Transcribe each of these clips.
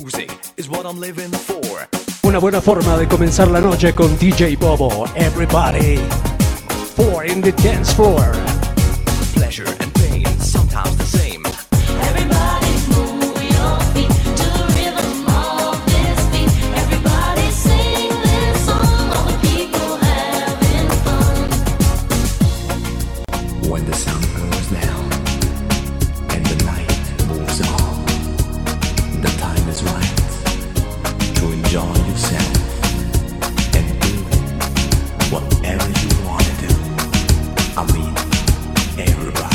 Una buena forma de comenzar la noche con DJ Bobo. Everybody, four in the dance floor. Pleasure and pain, sometimes the same. Everybody move your feet to the rhythm of this beat. Everybody sing this song, all the people having fun. When the sun goes down and the night moves on, the time is right to enjoy yourself and do whatever you want to do. I mean, everybody.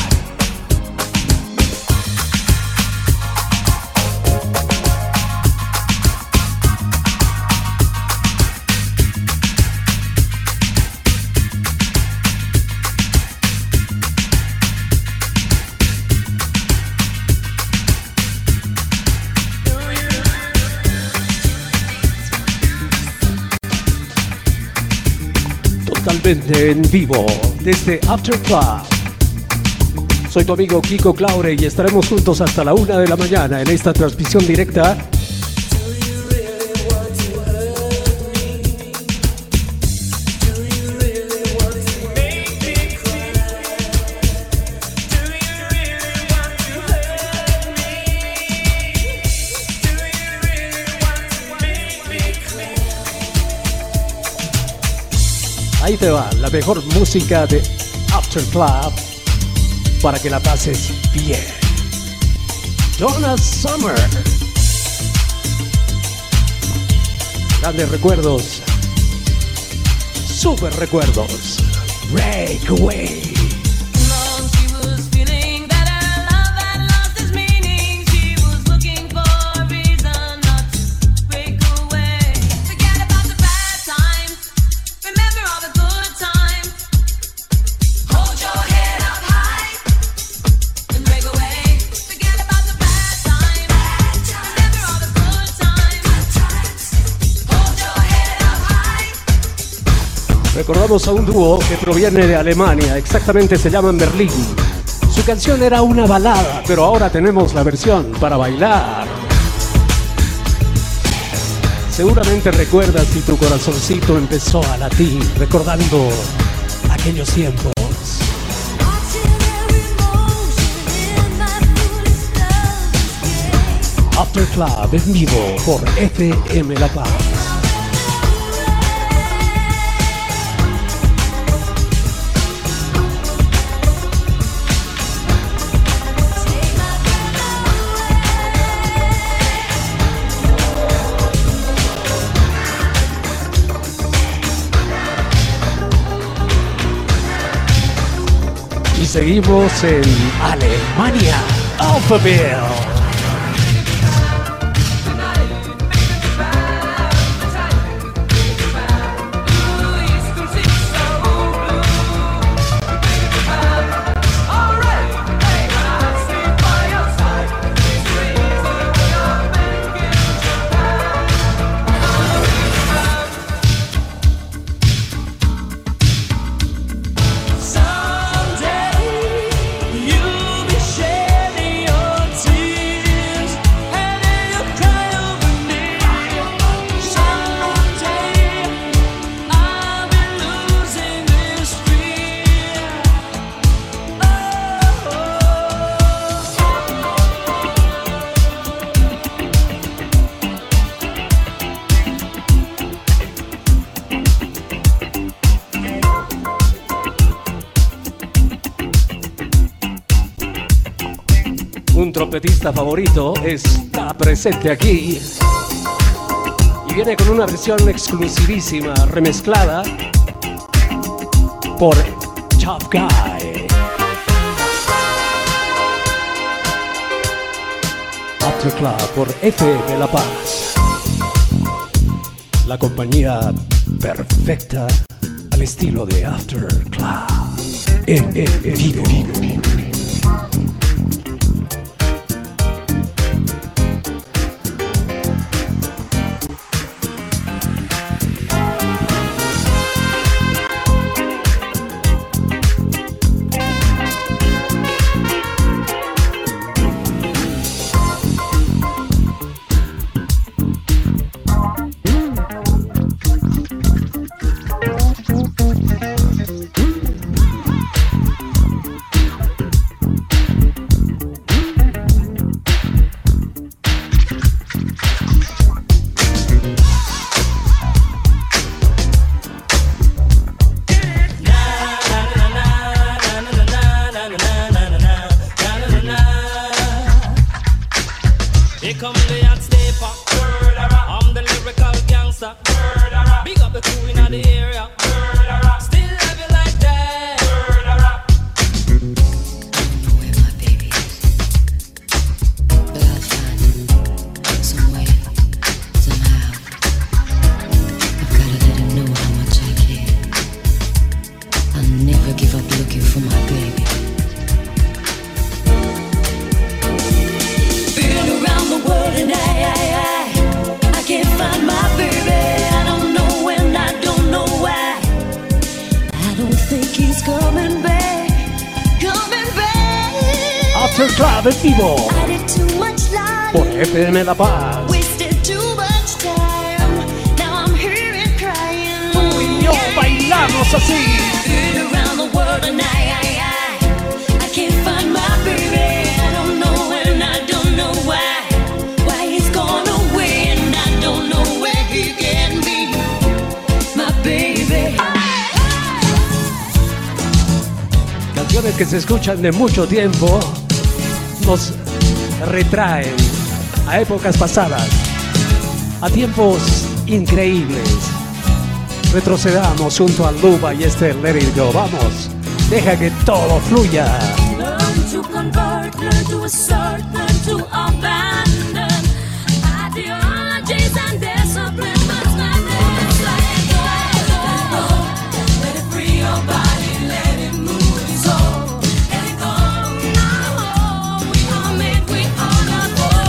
Totalmente en vivo desde After Club. Soy tu amigo Kiko Claure y estaremos juntos hasta la 1 de la mañana en esta transmisión directa. Ahí te va la mejor música de After Club para que la pases bien. Donna Summer. Grandes recuerdos. Super recuerdos. Breakaway. Recordamos a un dúo que proviene de Alemania, exactamente se llaman Berlín. Su canción era una balada, pero ahora tenemos la versión para bailar. Seguramente recuerdas si tu corazoncito empezó a latir, recordando aquellos tiempos. After Club en vivo por FM La Paz. Y seguimos en Alemania, Alphaville. Un trompetista favorito está presente aquí y viene con una versión exclusivísima, remezclada por Tough Guy. After Club por FM La Paz. La compañía perfecta al estilo de After Club. En vivo. paper. I'm the lyrical gangster. Big up the crew in the area. Still love you like that. Where my baby is, but I'll find him some way, somehow. I've gotta let him know how much I care. I'll never give up looking for my baby. Been around the world and I can't find my baby. I don't know when, I don't know why. I don't think he's coming back, coming back. After Club en vivo I did too much lying, por FM La Paz. wasted too much time. Now I'm here and crying. Tú y yo bailamos así. Been around the world and I can't find my baby. I don't know when, I don't know why. Why he's gone away and I don't know where he can be. My baby. Canciones que se escuchan de mucho tiempo nos retraen a épocas pasadas, a tiempos increíbles. Retrocedamos junto a Luba y este Let It Go. Vamos, deja que todo fluya. Learn to convert, learn to assert, learn to abandon ideologies and discipline. But nothing's like let it free your body, let it move your soul. Let it go. No, we are made, we are not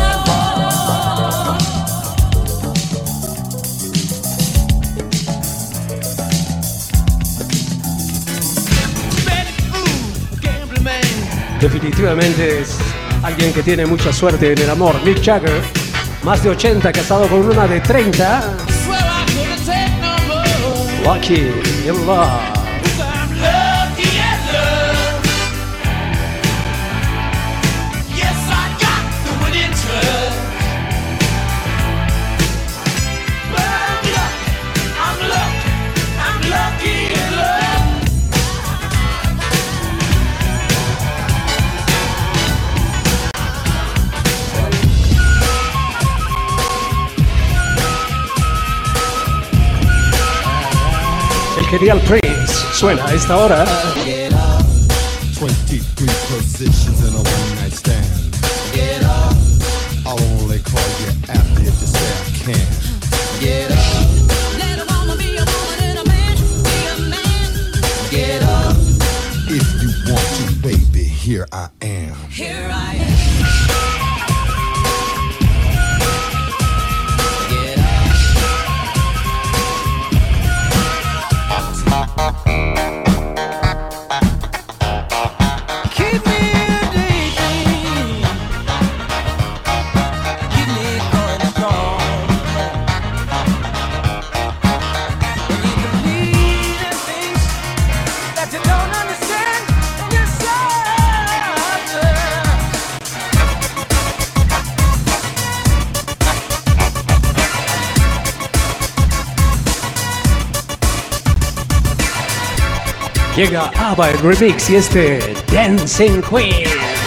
Definitivamente es alguien que tiene mucha suerte en el amor. Mick Jagger, más de 80, casado con una de 30. Lucky in Love. Genial Prince suena a esta hora. 23 positions in a one night stand. Get up. I'll only call you after if you say I can. Get up. let a woman be a woman and a man be a man. Get up. If you want to, baby, here I am. Here I am. Keep me daydreaming. Keep me going strong. When you believe in things that you don't understand yourself. Llega ABBA el remix y este Dancing Queen.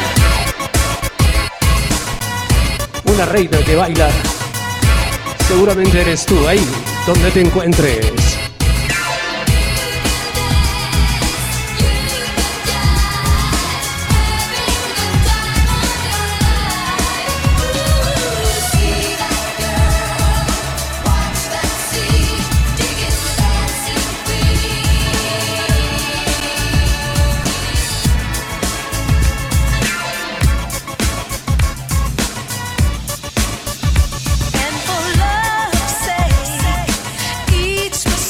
Una reina que baila. Seguramente eres tú ahí donde te encuentres. And for love's sake, each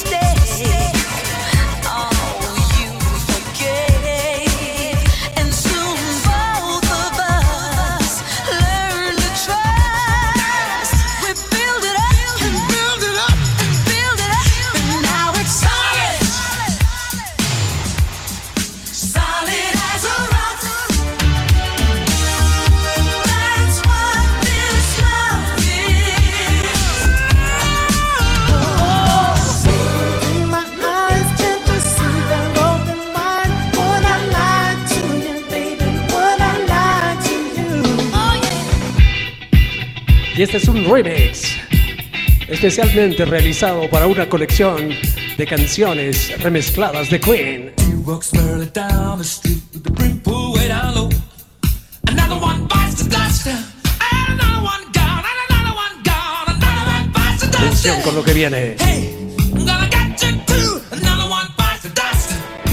este es un remix especialmente realizado para una colección de canciones remezcladas de Queen. He walks merrily down the street with the brim pulled way down low. Another one bites the dust, and another one gone, and another one gone, another one bites the dust. Atención con lo que viene. Hey, I'm gonna get you too. Another one bites the dust.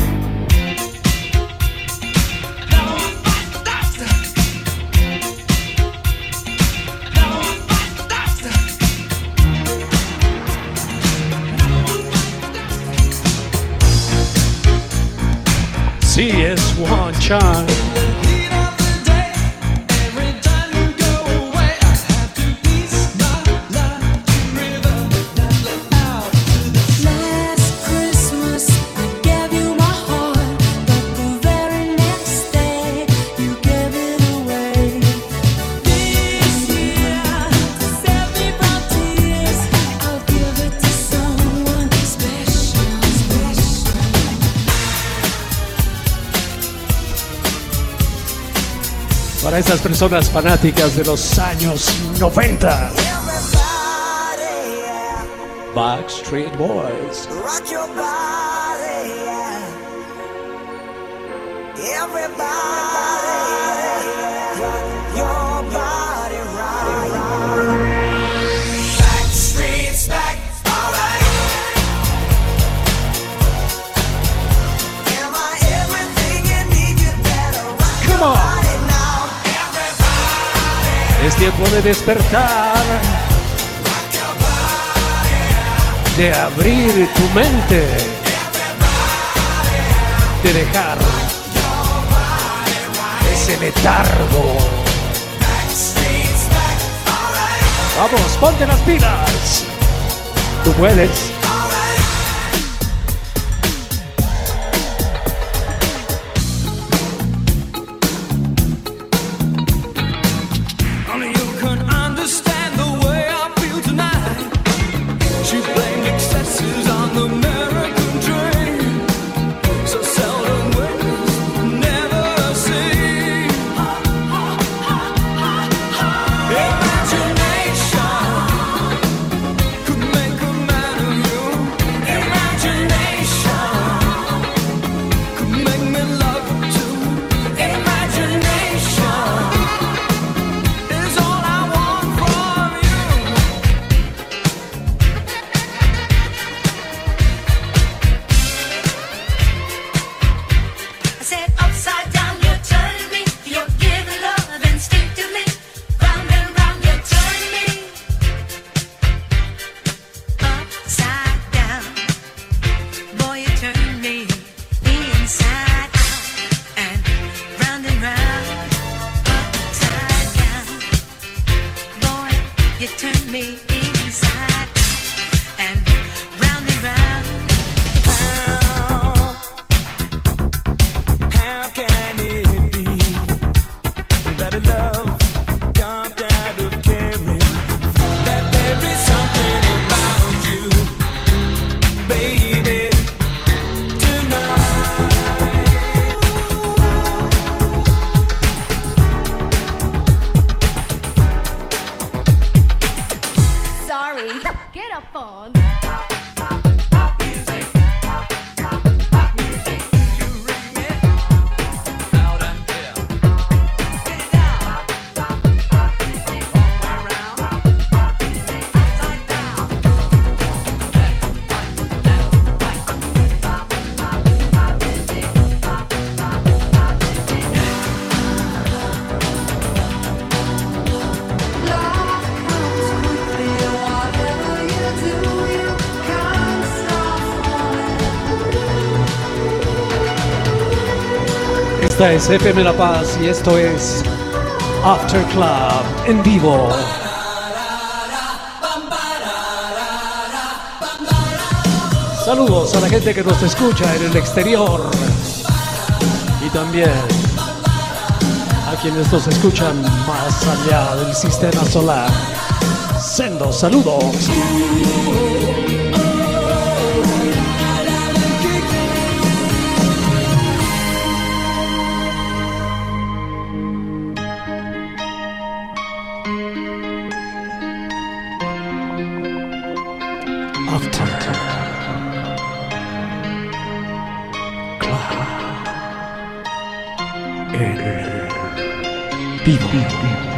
Another one bites the dust. Another one bites the dust. Sí, es One Chance. Last Christmas I gave you my heart, but the very next day you gave it away. This year, to save me from tears, I'll give it to someone special, special. Para esas personas fanáticas de los años 90. Backstreet Boys. Rock your body, yeah. Everybody, rock your body right. Backstreet's back, alright. Am I everything you need? You better rock Come your on. body now. Everybody, Es tiempo de despertar, de abrir tu mente, de dejar ese letargo. backstreet's back, alright. Vamos, ponte las pilas. Tú puedes. Only you can understand the way I feel tonight. She blamed excesses on the American dream. So seldom witnessed, never seen. Imagination could make a man of you. Imagination could make me love you too. Imagination is all I want from you. I said upside down, you turn me. You're giving love instinctively. Round and round, you turn me. Upside down, boy, you turn me inside out. And round, upside down, boy, you turn me inside out. And round. How can it be that a love can't out of caring? That there is something about you, baby, tonight. Sorry. Get a phone. Esta es FM La Paz y esto es After Club en vivo. Saludos a la gente que nos escucha en el exterior y también a quienes nos escuchan más allá del sistema solar. Sendos saludos. After Club. El vivo.